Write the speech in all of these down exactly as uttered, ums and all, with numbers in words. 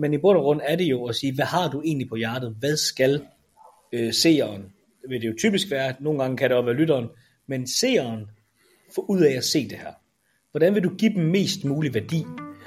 men i bund og grund er det jo at sige, hvad har du egentlig på hjertet? Hvad skal øh, seeren? Det vil det jo typisk være, nogle gange kan det også være lytteren, men seeren får ud af at se det her. Hvordan vil du give dem mest mulig værdi?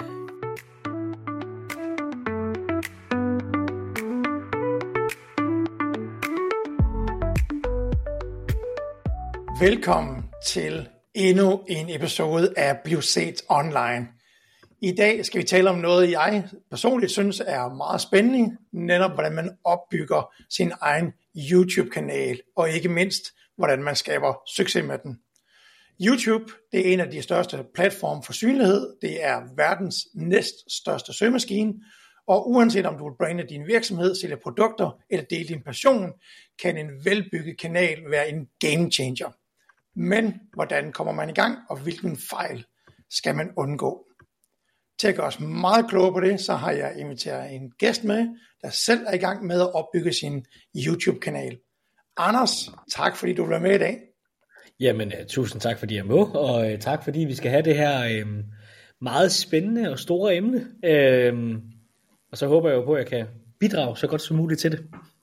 Velkommen til endnu en episode af Bliv set online. I dag skal vi tale om noget, jeg personligt synes er meget spændende, netop hvordan man opbygger sin egen YouTube-kanal, og ikke mindst, hvordan man skaber succes med den. YouTube, det er en af de største platforme for synlighed, det er verdens næststørste søgemaskine, og uanset om du vil brande din virksomhed, sælge produkter eller dele din passion, kan en velbygget kanal være en game changer. Men hvordan kommer man i gang, og hvilken fejl skal man undgå? Til at gøre os meget klogere på det, så har jeg inviteret en gæst med, der selv er i gang med at opbygge sin YouTube-kanal. Anders, tak fordi du vil være med i dag. Jamen, uh, tusind tak fordi jeg må, og uh, tak fordi vi skal have det her uh, meget spændende og store emne. Uh, og så håber jeg jo på, at jeg kan bidrage så godt som muligt til det.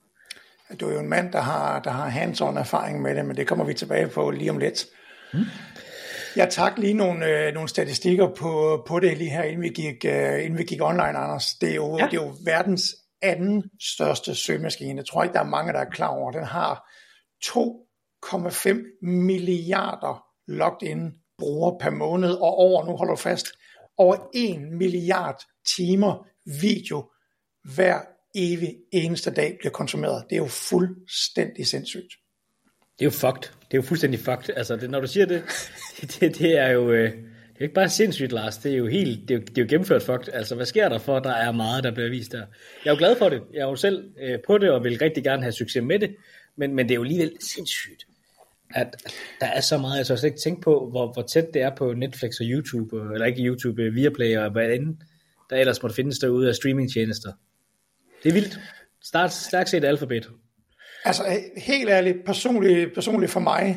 Du er jo en mand, der har, der har hands-on erfaring med det, men det kommer vi tilbage på lige om lidt. Hmm. Jeg trak lige nogle, øh, nogle statistikker på, på det lige her, inden vi gik, øh, inden vi gik online, Anders. Det er, jo, ja. det er jo verdens anden største søgemaskine. Jeg tror ikke, der er mange, der er klar over. Den har to komma fem milliarder logged in brugere per måned, og over, nu holder du fast, over en milliard timer video hver evig eneste dag bliver konsumeret. Det er jo fuldstændig sindssygt. Det er jo fucked. Det er jo fuldstændig fucked. Altså, det, når du siger det, det, det er jo det er jo ikke bare sindssygt, Lars. Det er jo helt, det er jo, det er jo gennemført fucked. Altså, hvad sker der for, der er meget, der bliver vist der? Jeg er jo glad for det. Jeg er jo selv øh, på det, og vil rigtig gerne have succes med det. Men, men det er jo alligevel sindssygt, at der er så meget. Jeg har så ikke tænkt på, hvor, hvor tæt det er på Netflix og YouTube, eller ikke YouTube, Viaplay og hvad end der ellers måtte findes derude af streamingtjenester. Det er vildt. Start stærkt set alfabet. Altså helt ærligt, personligt, personligt for mig,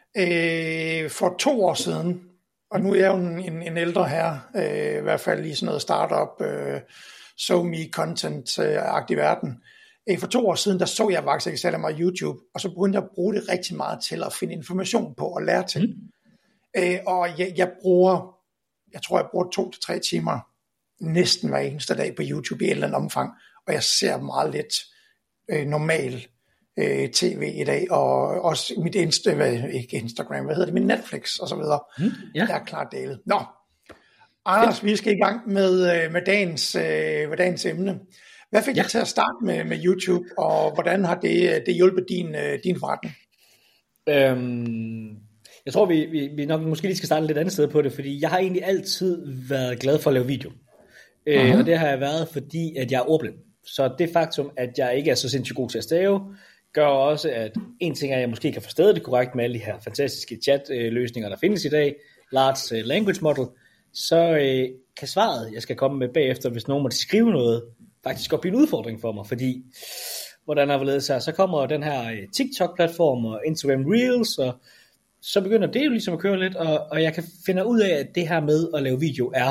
øh, for to år siden, og nu er jeg jo en, en, en ældre her, øh, i hvert fald lige sådan noget startup, øh, SoMe content-agtig verden. Øh, for to år siden, der så jeg faktisk ikke særlig meget YouTube, og så begyndte jeg at bruge det rigtig meget til at finde information på og lære til. Mm. Øh, og jeg, jeg bruger, jeg tror jeg bruger to til tre timer næsten hver eneste dag på YouTube i et eller andet omfang, og jeg ser meget lidt øh, normal øh, tv i dag, og også mit Insta, hvad, ikke Instagram, hvad hedder det, min Netflix og så videre. Mm, yeah. Der er klart delt. Nå, Anders, vi skal i gang med, øh, med, dagens, øh, med dagens emne. Hvad fik ja. dig til at starte med, med YouTube, og hvordan har det, det hjulpet din, øh, din forretning? Øhm, jeg tror, vi, vi, vi nok måske lige skal starte lidt andet sted på det, fordi jeg har egentlig altid været glad for at lave video. Uh-huh. Øh, og det har jeg været, fordi at jeg er ordblind. Så det faktum, at jeg ikke er så sindssygt god til at stave, gør også, at en ting er, at jeg måske kan forstå det korrekt med alle de her fantastiske chat-løsninger, der findes i dag, Large Language Model, så øh, kan svaret, jeg skal komme med bagefter, hvis nogen måtte skrive noget, faktisk godt blive en udfordring for mig, fordi, hvordan er det så, så kommer den her TikTok-platform og Instagram Reels, og så begynder det jo ligesom at køre lidt, og, og jeg kan finde ud af, at det her med at lave video er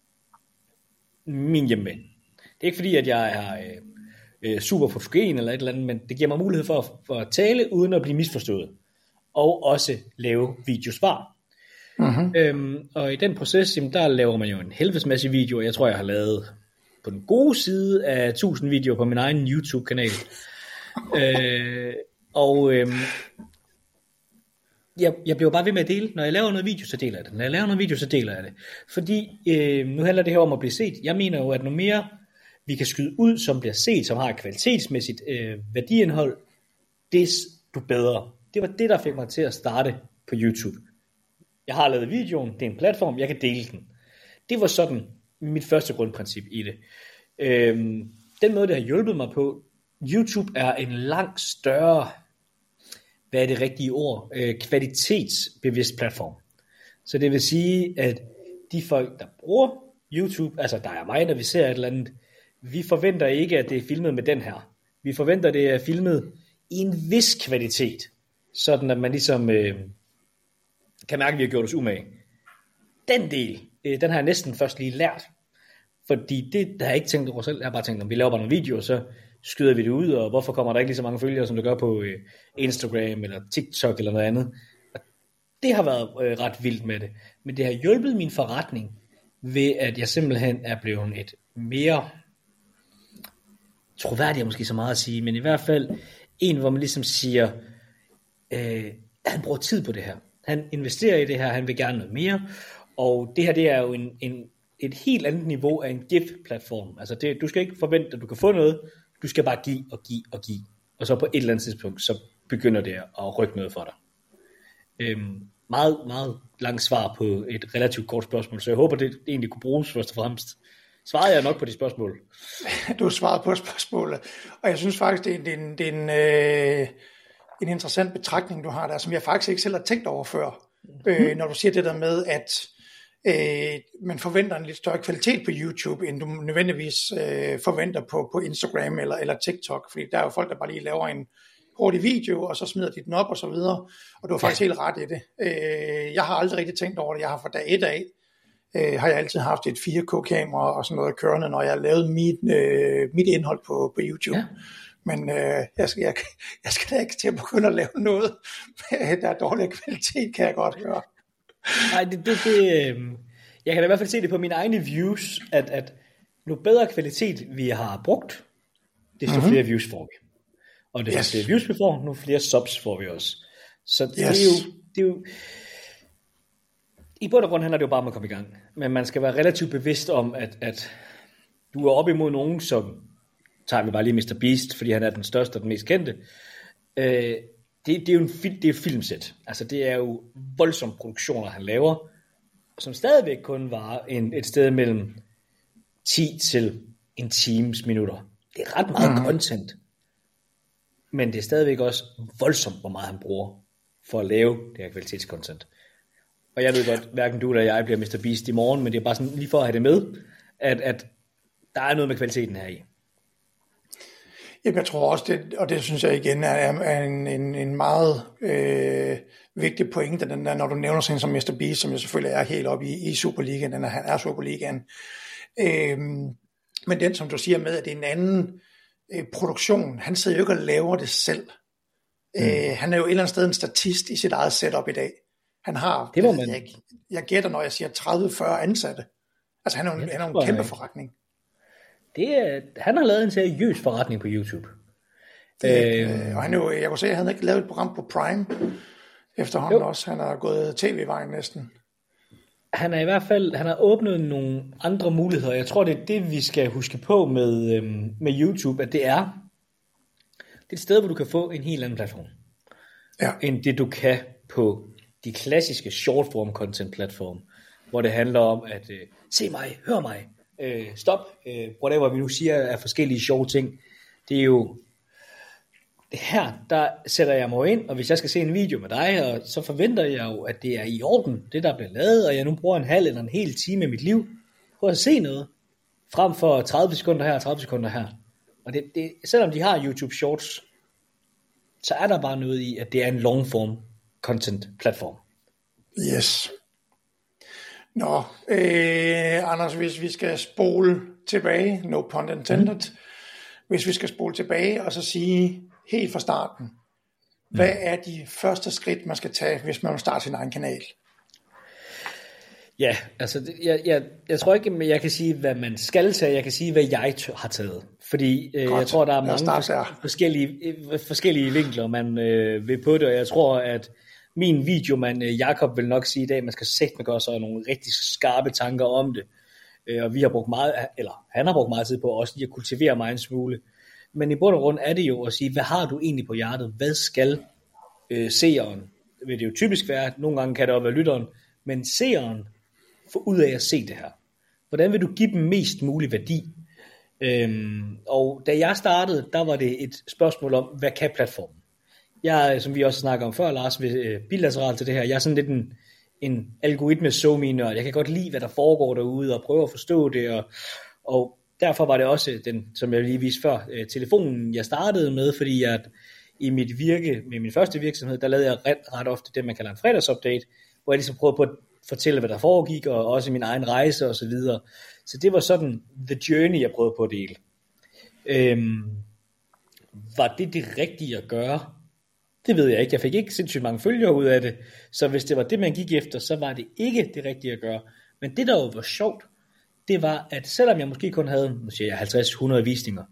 min hjemme. Det er ikke fordi, at jeg er øh, super fotogen eller et eller andet, men det giver mig mulighed for, for at tale, uden at blive misforstået. Og også lave videosvar. Uh-huh. Øhm, og i den proces, jamen, der laver man jo en helvedes masse videoer. Jeg tror, jeg har lavet på den gode side af tusind videoer på min egen YouTube-kanal. øh, og øh, jeg, jeg bliver bare ved med at dele. Når jeg laver noget video, så deler jeg det. Når jeg laver noget video, så deler jeg det. Fordi øh, nu handler det her om at blive set. Jeg mener jo, at noget mere vi kan skyde ud, som bliver set, som har et kvalitetsmæssigt øh, værdiindhold, desto bedre. Det var det, der fik mig til at starte på YouTube. Jeg har lavet videoen, det er en platform, jeg kan dele den. Det var sådan mit første grundprincip i det. Øhm, den måde, det har hjulpet mig på, YouTube er en langt større, hvad er det rigtige ord, øh, kvalitetsbevidst platform. Så det vil sige, at de folk, der bruger YouTube, altså der er mig, når vi ser et eller andet, vi forventer ikke, at det er filmet med den her. Vi forventer, at det er filmet i en vis kvalitet, sådan at man ligesom øh, kan mærke, at vi har gjort os umage. Den del, øh, den har jeg næsten først lige lært. Fordi det der har jeg ikke tænkt over selv. Jeg har bare tænkt, om vi laver bare nogle videoer, så skyder vi det ud, og hvorfor kommer der ikke lige så mange følgere, som det gør på øh, Instagram eller TikTok eller noget andet. Og det har været øh, ret vildt med det. Men det har hjulpet min forretning ved, at jeg simpelthen er blevet et mere troværdigt, er måske så meget at sige, men i hvert fald en, hvor man ligesom siger, øh, han bruger tid på det her. Han investerer i det her, han vil gerne noget mere, og det her, det er jo en, en, et helt andet niveau af en gift-platform. Altså det, du skal ikke forvente, at du kan få noget, du skal bare give og give og give, og så på et eller andet tidspunkt, så begynder det at rykke noget for dig. Øhm, meget, meget langt svar på et relativt kort spørgsmål, så jeg håber, det egentlig kunne bruges først og fremmest. Svarede jeg nok på de spørgsmål? Du har svaret på spørgsmålet, og jeg synes faktisk, det er, det er, en, det er en, øh, en interessant betragtning, du har der, som jeg faktisk ikke selv har tænkt over før, mm. øh, når du siger det der med, at øh, man forventer en lidt større kvalitet på YouTube, end du nødvendigvis øh, forventer på, på Instagram eller, eller TikTok, fordi der er jo folk, der bare lige laver en hurtig video, og så smider de den op og så videre, og du har faktisk ja. helt ret i det. Øh, jeg har aldrig rigtig tænkt over det, jeg har fra dag et af, øh, har jeg altid haft et fire K-kamera og sådan noget kørende, når jeg har lavet mit, øh, mit indhold på, på YouTube. Ja. Men øh, jeg, skal, jeg, jeg skal da ikke til at begynde at lave noget, der er dårlig kvalitet, kan jeg godt høre. Nej, det, det, det øh, jeg kan da i hvert fald se det på mine egne views, at, at nu bedre kvalitet vi har brugt, desto mm-hmm. flere views får vi. Og det yes. flere views vi får, nu flere subs får vi også. Så yes. det, er jo, det er jo, i bund og grund handler det jo bare om at komme i gang. Men man skal være relativt bevidst om, at, at du er op imod nogen, som tager vi bare lige mister Beast, fordi han er den største og den mest kendte. Øh, det, det er jo en det er et filmsæt. Altså det er jo voldsomme produktioner, han laver, som stadigvæk kun var en, et sted mellem ti til en times minutter. Det er ret meget mm. content. Men det er stadigvæk også voldsomt, hvor meget han bruger for at lave det her kvalitetscontent. Og jeg ved godt, hverken du eller jeg bliver mister Beast i morgen, men det er bare sådan lige for at have det med, at, at der er noget med kvaliteten her i. Jamen, jeg tror også, det, og det synes jeg igen er, er en, en, en meget øh, vigtig pointe, den der, når du nævner sådan som mister Beast, som jo selvfølgelig er helt oppe i, i Superligaen, den er, han er Superligaen. Øh, men den, som du siger med, at det er en anden øh, produktion, han sidder jo ikke og laver det selv. Mm. Øh, han er jo et eller andet sted en statist i sit eget setup i dag. Han har, det må man. Jeg, jeg gætter, når jeg siger tredive til fyrre ansatte. Altså han er jo, han er jo en kæmpe forretning. Det er, han har lavet en seriøs forretning på YouTube. Det, øh, og han jo, jeg kunne se, at han ikke lavet et program på Prime efterhånden jo. Også. Han har gået tv-vejen næsten. Han er i hvert fald, han har åbnet nogle andre muligheder. Jeg tror, det er det, vi skal huske på med, øhm, med YouTube, at det er, det er et sted, hvor du kan få en helt anden platform. Ja. End det, du kan på de klassiske short-form content-platform, hvor det handler om at øh, se mig, hør mig, øh, stop, øh, whatever vi nu siger af forskellige sjove ting. Det er jo her, der sætter jeg mig ind, og hvis jeg skal se en video med dig, og så forventer jeg jo, at det er i orden, det der bliver lavet, og jeg nu bruger en halv eller en hel time af mit liv på at se noget, frem for tredive sekunder her og tredive sekunder her. Og det, det, selvom de har YouTube Shorts, så er der bare noget i, at det er en long form content platform. Yes. Nå, øh, Anders, hvis vi skal spole tilbage, no pun intended, mm. hvis vi skal spole tilbage og så sige helt fra starten, mm. hvad er de første skridt, man skal tage, hvis man vil starte sin egen kanal? Ja, altså jeg, jeg, jeg tror ikke, jeg kan sige, hvad man skal tage, jeg kan sige, hvad jeg har taget. Fordi øh, jeg tror, der er mange fors- forskellige, forskellige vinkler, man øh, vil på det, og jeg tror, at min videomand Jakob vil nok sige i dag, man skal sætte med gøre sig nogle rigtig skarpe tanker om det. Øh, og vi har brugt meget, eller han har brugt meget tid på også lige at kultivere mig en smule. Men i bund og grund er det jo at sige, hvad har du egentlig på hjertet? Hvad skal øh, seeren? Vil det jo typisk være, nogle gange kan det også være lytteren, men seeren får ud af at se det her. Hvordan vil du give dem mest mulig værdi? Øhm, og da jeg startede, der var det et spørgsmål om, hvad kan platformen? Jeg, som vi også snakker om før, Lars, ved øh, bilateralt til det her, jeg er sådan lidt en, en algoritme-somi-nørd. Jeg kan godt lide, hvad der foregår derude, og prøve at forstå det, og, og derfor var det også den, som jeg lige viste før, øh, telefonen, jeg startede med, fordi at i mit virke, med min første virksomhed, der lavede jeg ret, ret ofte det, man kalder en fredagsupdate, hvor jeg ligesom prøvede på at fortælle, hvad der foregik, og også min egen rejse og så videre. Så det var sådan the journey, jeg prøvede på at dele. Øhm, var det det rigtige at gøre? Det ved jeg ikke. Jeg fik ikke sindssygt mange følgere ud af det, så hvis det var det, man gik efter, så var det ikke det rigtige at gøre. Men det, der jo var sjovt, det var, at selvom jeg måske kun havde, nu siger jeg, halvtreds til hundrede visninger,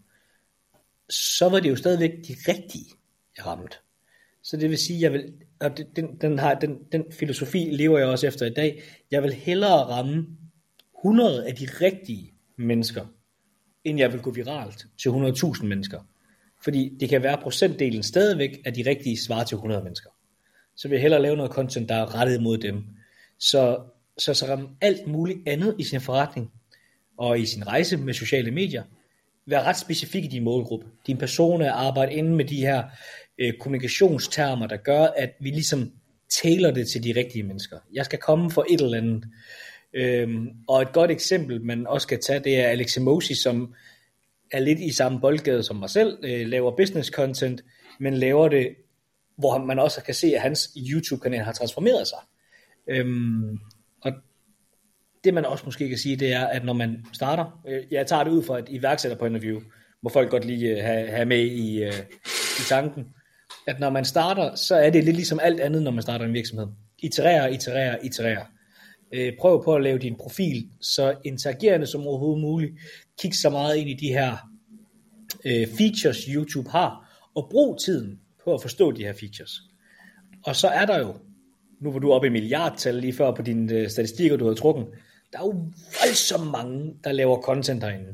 så var det jo stadigvæk de rigtige, jeg ramte. Så det vil sige, jeg vil, og den, den, har, den, den filosofi lever jeg også efter i dag, jeg vil hellere ramme hundrede af de rigtige mennesker, end jeg vil gå viralt til hundrede tusind mennesker. Fordi det kan være procentdelen stadigvæk af de rigtige svarer til hundrede mennesker. Så vil jeg hellere lave noget content, der er rettet mod dem. Så så, så ramme alt muligt andet i sin forretning og i sin rejse med sociale medier. Vær ret specifik i din målgruppe. Din person er arbejde inde med de her øh, kommunikationstermer, der gør, at vi ligesom tailor det til de rigtige mennesker. Jeg skal komme for et eller andet. Øhm, og et godt eksempel, man også kan tage, det er Alex Hormozi, som er lidt i samme boldgade som mig selv, øh, laver business content, men laver det, hvor man også kan se, at hans YouTube-kanal har transformeret sig. Øhm, og det man også måske kan sige, det er, at når man starter, øh, jeg tager det ud fra et iværksætter på interview, hvor folk godt lige øh, have, have med i, øh, i tanken, at når man starter, så er det lidt ligesom alt andet, når man starter en virksomhed. Iterere, iterere, iterere. Øh, prøv på at lave din profil så interagerende som overhovedet muligt. Kig så meget ind i de her øh, features, YouTube har, og brug tiden på at forstå de her features. Og så er der jo, nu var du oppe i milliardtal lige før på dine øh, statistikker, du har trukken, der er jo voldsomt mange, der laver content herinde.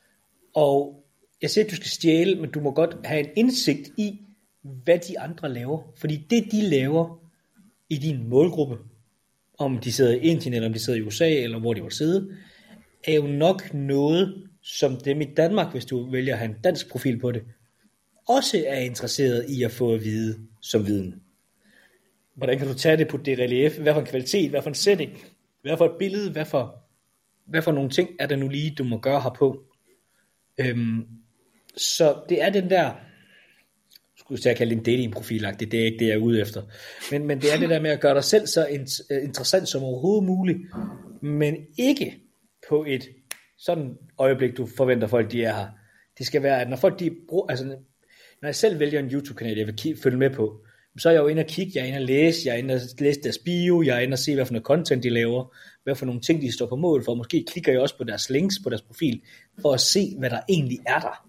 Og jeg siger, at du skal stjæle, men du må godt have en indsigt i, hvad de andre laver. Fordi det, de laver i din målgruppe, om de sidder i Indien, eller om de sidder i U S A, eller hvor de vil sidde, er jo nok noget, som dem i Danmark, hvis du vælger at have en dansk profil på det, også er interesseret i at få at vide som viden. Hvordan kan du tage det på det relief? Hvad for en kvalitet? Hvad for en setting? Hvad for et billede? Hvad for, hvad for nogle ting er der nu lige, du må gøre herpå? Øhm, så det er den der, skulle jeg kalde det en datingprofilagtigt, det er ikke det, jeg er ude efter. Men, men det er det der med at gøre dig selv så interessant som overhovedet muligt, men ikke på et sådan øjeblik, du forventer folk, de er her. Det skal være, at når folk de bruger, altså når jeg selv vælger en YouTube-kanal, jeg vil følge med på, så er jeg jo inde og kigge, jeg er inde og læse, jeg er inde og læse deres bio, jeg er inde og se, hvad for noget content de laver, hvad for nogle ting, de står på mål for. Måske klikker jeg også på deres links på deres profil, for at se, hvad der egentlig er der.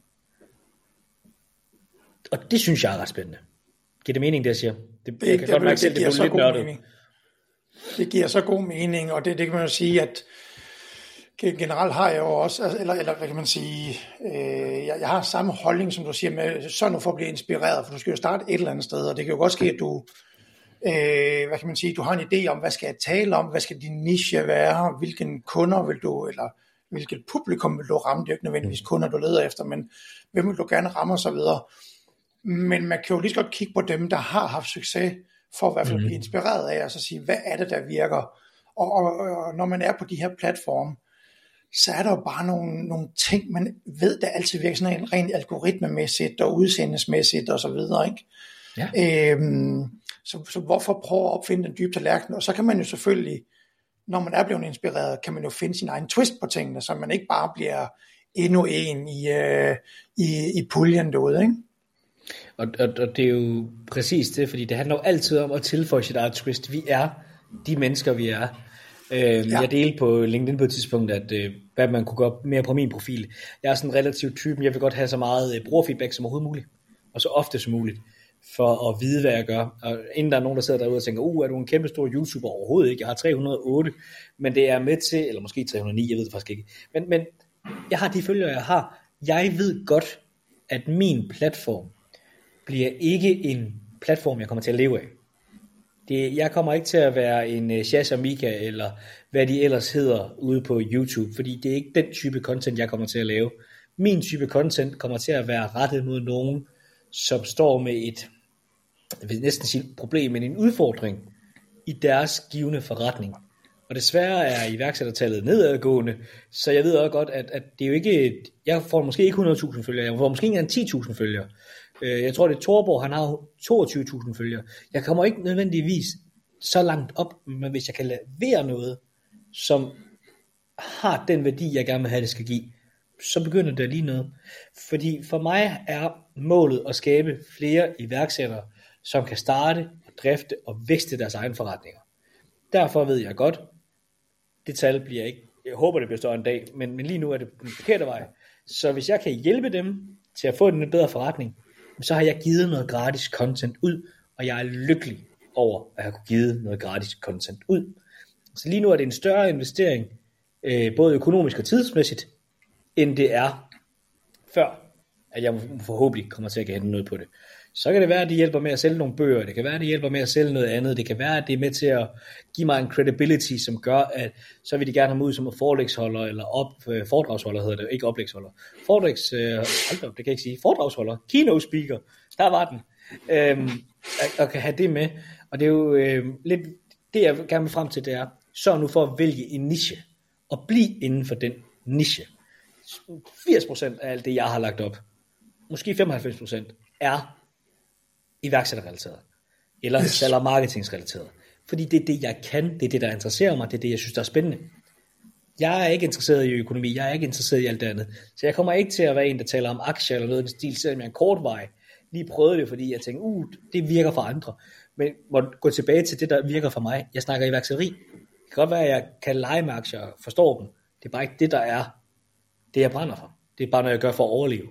Og det synes jeg er ret spændende. Giver det mening, det jeg siger? Det, det, jeg kan det, godt mærke det, selv, det, det, det lidt nørdet. mening. Det giver så god mening, og det, det kan man jo sige, at generelt har jeg jo også, eller, eller hvad kan man sige, øh, jeg, jeg har samme holdning, som du siger, med sådan noget for at blive inspireret, for du skal jo starte et eller andet sted, og det kan jo godt ske, at du, øh, hvad kan man sige, du har en idé om, hvad skal jeg tale om, hvad skal din niche være, hvilken kunder vil du, eller hvilket publikum vil du ramme, det er jo ikke nødvendigvis kunder, du leder efter, men hvem vil du gerne ramme og så videre. Men man kan jo lige så godt kigge på dem, der har haft succes, for at i hvert fald blive inspireret af, og så sige, hvad er det, der virker, og, og, og når man er på de her platforme, så er der jo bare nogle, nogle ting, man ved, der altid virker sådan en rent algoritmemæssigt og udseendesmæssigt og så videre, ikke? Ja. Øhm, så, så hvorfor prøve at opfinde den dybe tallerken? Og så kan man jo selvfølgelig, når man er blevet inspireret, kan man jo finde sin egen twist på tingene, så man ikke bare bliver endnu en i, øh, i, i puljen derude, ikke? Og, og, og det er jo præcis det, fordi det handler jo altid om at tilføje sit eget twist. Vi er de mennesker, vi er. Øh, ja. Jeg delte på LinkedIn på et tidspunkt, at øh, hvad man kunne gøre mere på min profil. Jeg er sådan relativt typen, jeg vil godt have så meget øh, brugerfeedback som overhovedet muligt, og så ofte som muligt, for at vide, hvad jeg gør. Og inden der er nogen, der sidder derude og tænker, uh, er du en kæmpe stor YouTuber? Overhovedet ikke. Jeg har tre hundrede og otte, men det er med til, eller måske tre hundrede og ni, jeg ved det faktisk ikke. Men, men jeg har de følgere, jeg har. Jeg ved godt, at min platform bliver ikke en platform, jeg kommer til at leve af. Det, jeg kommer ikke til at være en uh, Shasha Mika, eller hvad de ellers hedder ude på YouTube, fordi det er ikke den type content, jeg kommer til at lave. Min type content kommer til at være rettet mod nogen, som står med et, jeg vil næsten sige problem, men en udfordring i deres givende forretning. Og desværre er iværksættertallet nedadgående, så jeg ved også godt, at, at det er jo ikke, jeg får måske ikke hundrede tusind følgere, jeg får måske ikke engang ti tusind følgere. Jeg tror, det er Torborg, han har toogtyve tusind følgere. Jeg kommer ikke nødvendigvis så langt op, men hvis jeg kan levere noget, som har den værdi, jeg gerne vil have, det skal give, så begynder det lige noget. Fordi for mig er målet at skabe flere iværksættere, som kan starte og drifte og vækste deres egne forretninger. Derfor ved jeg godt, det tal bliver ikke, jeg håber det bliver større en dag, men, men lige nu er det den forkerte vej. Så hvis jeg kan hjælpe dem til at få en bedre forretning, så har jeg givet noget gratis content ud, og jeg er lykkelig over at have givet noget gratis content ud. Så lige nu er det en større investering, øh, både økonomisk og tidsmæssigt, end det er før, at jeg forhåbentlig kommer til at gænde noget på det. Så kan det være, at det hjælper med at sælge nogle bøger, det kan være, at det hjælper med at sælge noget andet, det kan være, at det er med til at give mig en credibility, som gør, at så vil de gerne have mig ud som forelægsholder, eller op, foredragsholder hedder det, ikke oplægsholder. Foredrags, øh, det kan jeg ikke sige, foredragsholder, keynote speaker, der var den, øhm, og kan have det med, og det er jo øh, lidt, det jeg gerne vil frem til, det er, sørg nu for at vælge en niche, og blive inden for den niche. firs procent af alt det, jeg har lagt op, måske femoghalvfems procent, er iværksætterrelateret, eller yes. eller marketingsrelateret. Fordi det er det, jeg kan, det er det, der interesserer mig, det er det, jeg synes, der er spændende. Jeg er ikke interesseret i økonomi, jeg er ikke interesseret i alt det andet. Så jeg kommer ikke til at være en, der taler om aktier eller noget i den stil, selvom jeg en kort vej lige prøvede det, fordi jeg tænkte, uh, det virker for andre. Men må gå tilbage til det, der virker for mig. Jeg snakker iværksætteri. Det kan godt være, at jeg kan lege med aktier og forstår dem. Det er bare ikke det, der er det, jeg brænder for. Det er bare noget, jeg gør for at overleve.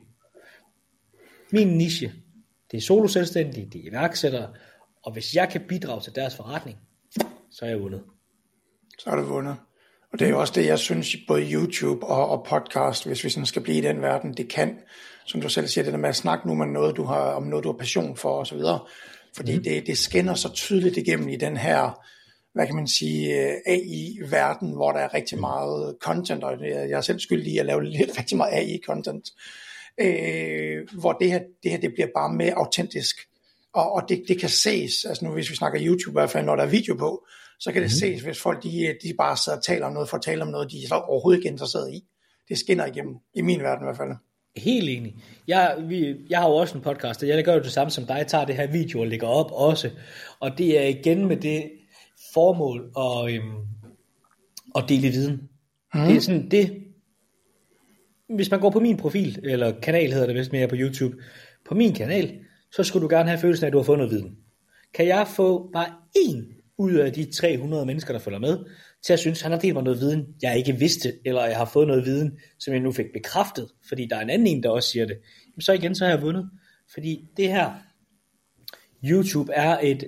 Min niche, det er solo-selvstændige, det er iværksættere, og hvis jeg kan bidrage til deres forretning, så er jeg vundet. Så er du vundet. Og det er jo også det, jeg synes, både YouTube og, og podcast, hvis vi sådan skal blive i den verden, det kan, som du selv siger, det der med at snakke nu med noget, du har, om noget, du har passion for osv., fordi mm. det, det skinner så tydeligt igennem i den her, hvad kan man sige, A I-verden, hvor der er rigtig meget content, og jeg er selv skyldig i at lave lidt, rigtig meget A I-content, øh, hvor det her, det her det bliver bare mere autentisk, og, og det, det kan ses, altså nu hvis vi snakker YouTube i hvert fald, når der er video på, så kan det mm. ses, hvis folk de, de bare sidder og taler om noget, for at tale om noget, de er overhovedet ikke interesseret i. Det skinner igennem, i min verden i hvert fald. Helt enig. Jeg, vi, jeg har jo også en podcast, og jeg gør jo det samme som dig, jeg tager det her video og lægger op også, og det er igen med det formål at, øhm, at dele viden. Mm. Det er sådan det, hvis man går på min profil, eller kanal hedder det vist mere på YouTube, på min kanal, så skulle du gerne have følelsen af, at du har fået noget viden. Kan jeg få bare én ud af de tre hundrede mennesker, der følger med, til at synes, at han har delt mig noget viden, jeg ikke vidste, eller jeg har fået noget viden, som jeg nu fik bekræftet, fordi der er en anden en, der også siger det, så igen, så har jeg vundet. Fordi det her, YouTube er et,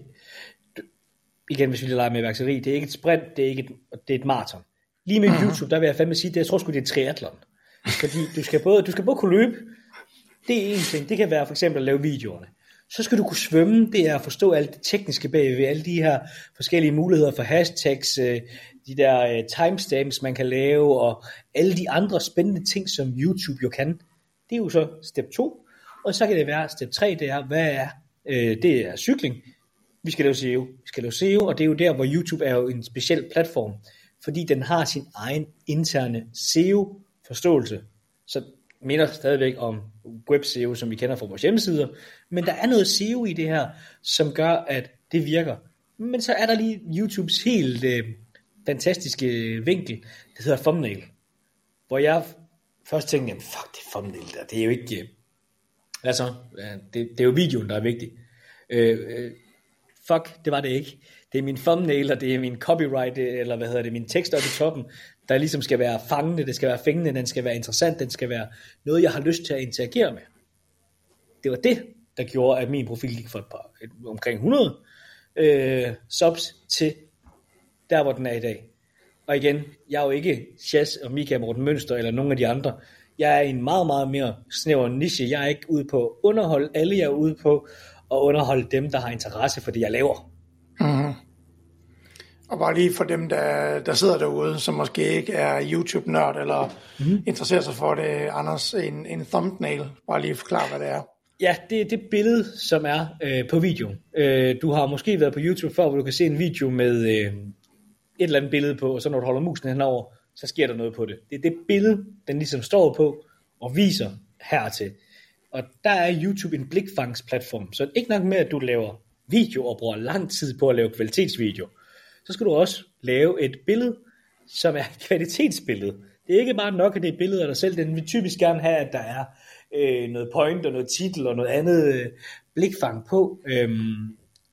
igen hvis vi lige leger med iværksætteri, det er ikke et sprint, det er ikke et, det er et maraton. Lige med uh-huh. YouTube, der vil jeg fandme sige, det, jeg tror sgu det er triathlon. Fordi du skal både, du skal både kunne løbe, det er en ting, det kan være for eksempel at lave videoerne. Så skal du kunne svømme, det er at forstå alt det tekniske bagved, alle de her forskellige muligheder for hashtags, de der timestamps, man kan lave, og alle de andre spændende ting, som YouTube jo kan. Det er jo så step to, og så kan det være step tre, det er, hvad er, det er cykling. Vi skal lave S E O, vi skal lave S E O, og det er jo der, hvor YouTube er jo en speciel platform, fordi den har sin egen interne S E O-forståelse. Så minder stadigvæk om web S E O, som vi kender fra vores hjemmesider, men der er noget S E O i det her, som gør, at det virker. Men så er der lige YouTubes helt øh, fantastiske vinkel, det hedder thumbnail, hvor jeg først tænkte, jamen fuck, det thumbnail der, det er jo ikke, øh, altså, det, det er jo videoen, der er vigtig. Øh, øh, fuck, det var det ikke. Det er min thumbnail, og det er min copyright, eller hvad hedder det, min tekst oppe i toppen, der ligesom skal være fangende, det skal være fængende, den skal være interessant, den skal være noget, jeg har lyst til at interagere med. Det var det, der gjorde, at min profil gik fra et par, et, omkring hundrede øh, subs til der, hvor den er i dag. Og igen, jeg er jo ikke Chas og Mika Morten Mønster eller nogen af de andre. Jeg er i en meget, meget mere snæver niche. Jeg er ikke ude på at underholde alle, jeg er ude på at underholde dem, der har interesse for det, jeg laver. Mm-hmm. Og bare lige for dem, der, der sidder derude, som måske ikke er YouTube-nørd, eller mm-hmm. interesserer sig for det, Anders, en, en thumbnail. Bare lige forklare, hvad det er. Ja, det er det billede, som er øh, på videoen. Øh, du har måske været på YouTube før, hvor du kan se en video med øh, et eller andet billede på, og så når du holder musen henover, så sker der noget på det. Det er det billede, den ligesom står på, og viser hertil. Og der er YouTube en blikfangsplatform, så ikke nok med, at du laver video og bruger lang tid på at lave kvalitetsvideo, så skal du også lave et billede, som er et kvalitetsbillede. Det er ikke bare nok, at det er et billede af dig selv. Den vil typisk gerne have, at der er øh, noget point og noget titel og noget andet øh, blikfang på. Øhm,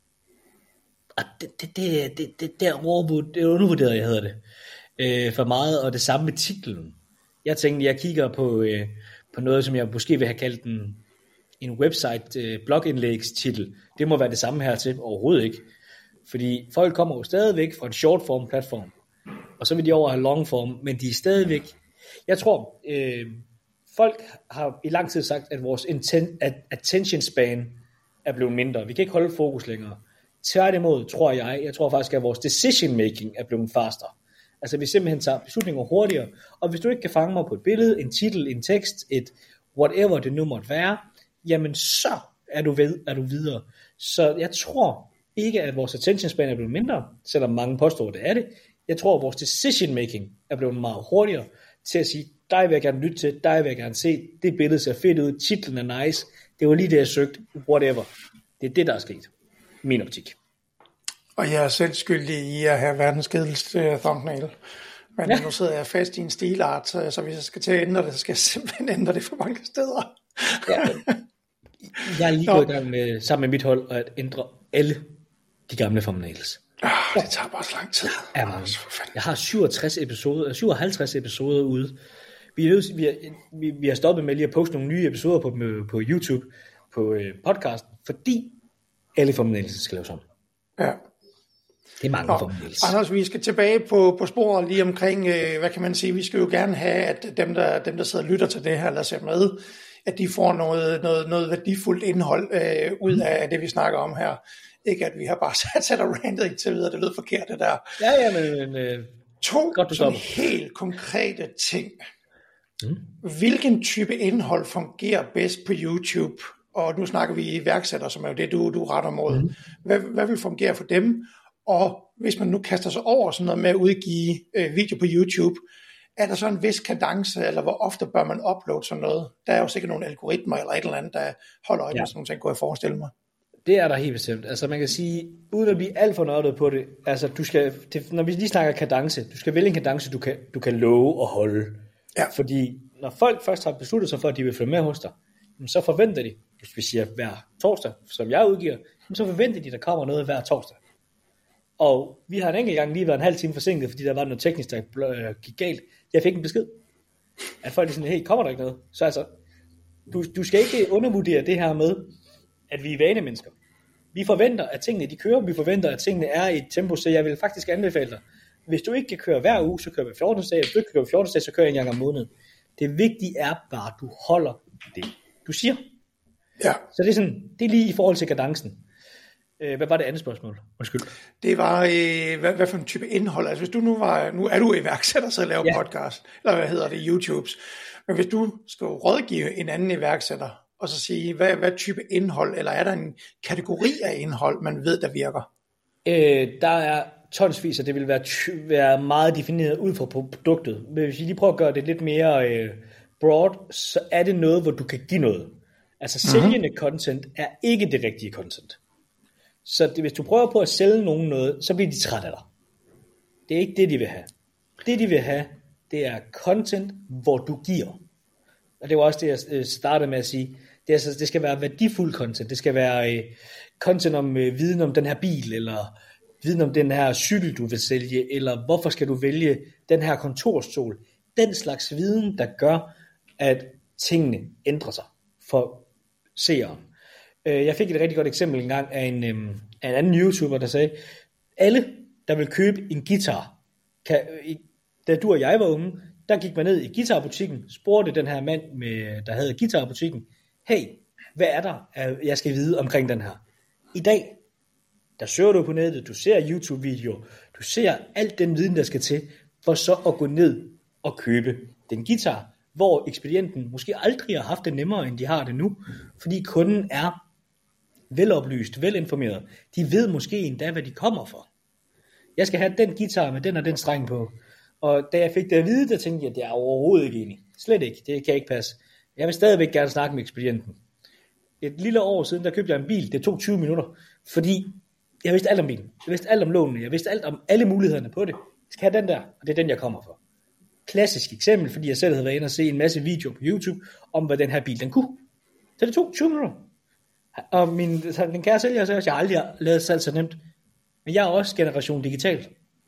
og det, det, det, det, det, det, er det er undervurderet, jeg hedder det, øh, for meget. Og det samme med titlen. Jeg tænkte, jeg kigger på, øh, på noget, som jeg måske vil have kaldt en, en website øh, blogindlægstitel. Det må være det samme her til. Overhovedet ikke. Fordi folk kommer jo stadigvæk fra en short form platform. Og så vil de over have long form, men de er stadigvæk, jeg tror, øh, folk har i lang tid sagt, at vores inten, at attention span er blevet mindre. Vi kan ikke holde fokus længere. Tværtimod tror jeg, jeg tror faktisk, at vores decision making er blevet faster. Altså vi simpelthen tager beslutninger hurtigere, og hvis du ikke kan fange mig på et billede, en titel, en tekst, et whatever det nu måtte være, jamen så er du, ved, er du videre. Så jeg tror ikke, at vores attention span er blevet mindre, selvom mange påstår, at det er det. Jeg tror, at vores decision making er blevet meget hurtigere til at sige, dig vil jeg gerne lytte til, dig vil jeg gerne se, det billede ser fedt ud, titlen er nice, det var lige det, jeg søgte, whatever. Det er det, der er sket. Min optik. Og jeg er selv skyldig i at have verdens kedeligste thumbnail. Men ja. Nu sidder jeg fast i en stilart, så, så hvis jeg skal til at ændre det, så skal jeg simpelthen ændre det for mange steder. Ja, jeg er lige Nå. gået i gang med, sammen med mit hold, at ændre alle de gamle thumbnails. Oh, det tager bare så lang tid. Ja, man. Jeg har syvogtres episoder, syvoghalvtreds episoder ude. Vi, er, vi, er, vi, vi har stoppet med lige at poste nogle nye episoder på, på YouTube, på øh, podcasten, fordi alle thumbnails skal laves om. Ja. Det er mange thumbnails. Anders, vi skal tilbage på, på sporet lige omkring, øh, hvad kan man sige, vi skal jo gerne have, at dem der, dem, der sidder og lytter til det her, eller ser med, at de får noget, noget, noget værdifuldt indhold øh, ud af det, vi snakker om her. Ikke at vi har bare sat og randet til videre, det lød forkert det der. Ja, ja, men... Øh, to godt, sådan helt konkrete ting. Mm. Hvilken type indhold fungerer bedst på YouTube? Og nu snakker vi iværksættere, som er jo det, du, du retter mod. Mm. Hvad, hvad vil fungere for dem? Og hvis man nu kaster sig over sådan noget med at udgive øh, video på YouTube, er der så en vis kadence, eller hvor ofte bør man uploade sådan noget? Der er jo sikkert nogle algoritmer eller et eller andet, der holder øje med sådan nogle ting, kunne jeg forestille mig. Det er der helt bestemt. Altså man kan sige, uden at blive alt for nørdet på det, altså du skal, det, når vi lige snakker kadence, du skal vælge en kadence, du kan, du kan love at holde. Ja. Fordi når folk først har besluttet sig for, at de vil følge med hos dig, så forventer de, hvis vi siger hver torsdag, som jeg udgiver, så forventer de, at der kommer noget hver torsdag. Og vi har en enkelt gang lige været en halv time forsinket, fordi der var noget teknisk, der gik galt. Jeg fik en besked, at folk er sådan, hey, kommer der ikke noget? Så altså, du, du skal ikke undervurdere det her med, at vi er vanemennesker. Vi forventer, at tingene de kører, vi forventer, at tingene er i et tempo, så jeg vil faktisk anbefale dig, hvis du ikke kan køre hver uge, så kører vi fjorten dage, hvis du ikke kan køre fjorten dage, så kører jeg en gang om måneden. Det vigtige er bare, at du holder det, du siger. Ja. Så det er, sådan, det er lige i forhold til kadencen. Hvad var det andet spørgsmål? Undskyld. Det var, øh, hvad, hvad for en type indhold? Altså hvis du nu var, nu er du iværksætter, så laver ja. podcast, eller hvad hedder det, YouTubes. Men hvis du skal rådgive en anden iværksætter, og så sige, hvad, hvad type indhold, eller er der en kategori af indhold, man ved, der virker? Øh, der er tonsvis, og det vil være, ty- være meget defineret ud fra produktet. Men hvis vi lige prøver at gøre det lidt mere øh, broad, så er det noget, hvor du kan give noget. Altså sælgende mm-hmm. content er ikke det rigtige content. Så det, hvis du prøver på at sælge nogen noget, så bliver de træt af dig. Det er ikke det, de vil have. Det, de vil have, det er content, hvor du giver. Og det var også det, jeg startede med at sige. Det, er, altså, det skal være værdifuld content. Det skal være uh, content om uh, viden om den her bil, eller viden om den her cykel, du vil sælge, eller hvorfor skal du vælge den her kontorstol. Den slags viden, der gør, at tingene ændrer sig for seeren. Jeg fik et rigtig godt eksempel engang af en, øhm, af en anden YouTuber, der sagde, alle, der vil købe en guitar, kan, da du og jeg var unge, der gik man ned i guitarbutikken, spurgte den her mand, med, der havde guitarbutikken, hey, hvad er der, jeg skal vide omkring den her? I dag, der søger du på nettet, du ser YouTube-videoer, du ser alt den viden, der skal til, for så at gå ned og købe den guitar, hvor ekspedienten måske aldrig har haft det nemmere, end de har det nu, fordi kunden er veloplyst, velinformeret. De ved måske endda, hvad de kommer for. Jeg skal have den guitar med den og den streng på. Og da jeg fik det at vide, der tænkte jeg, at det er overhovedet ikke enig. Slet ikke, det kan ikke passe. Jeg vil stadigvæk gerne snakke med ekspedienten. et lille år siden, der købte jeg en bil, det tog tyve minutter, fordi jeg vidste alt om bilen, jeg vidste alt om lånene, jeg vidste alt om alle mulighederne på det. Jeg skal have den der, og det er den, jeg kommer for. Klassisk eksempel, fordi jeg selv havde været inde og se en masse videoer på YouTube, om hvad den her bil, den kunne. Så det tog tyve minutter. Og min, den kære sælger sagde også, jeg har aldrig lavet salg så nemt. Men jeg er også generation digital.